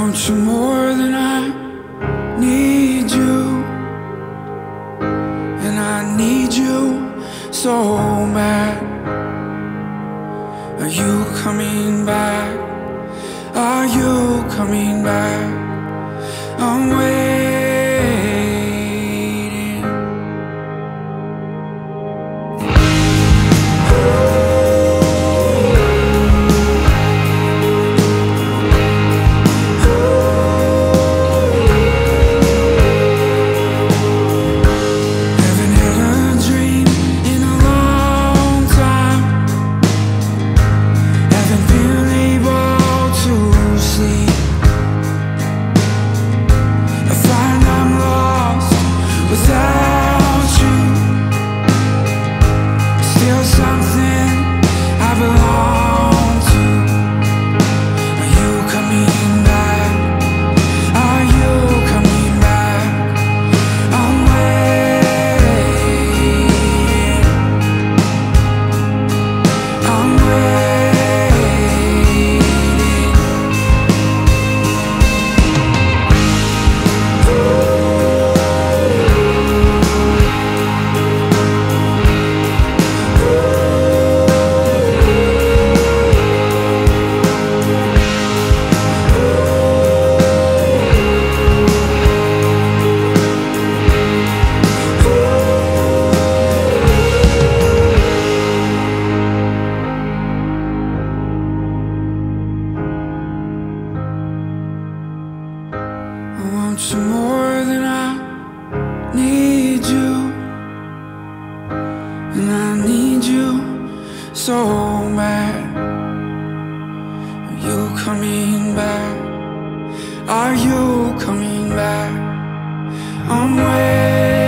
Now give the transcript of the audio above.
want you more than I need you, and I need you so bad. Are you coming back? Are you coming back? I'm waiting. Haven't had a dream in a long time. Haven't been able to sleep. I find I'm lost without you. Still something I belong to. Are you coming back? Are you coming back? I'm waiting. I'm waiting. I want you more than I need you, and I need you so bad. Are you coming back? Are you coming back? I'm waiting.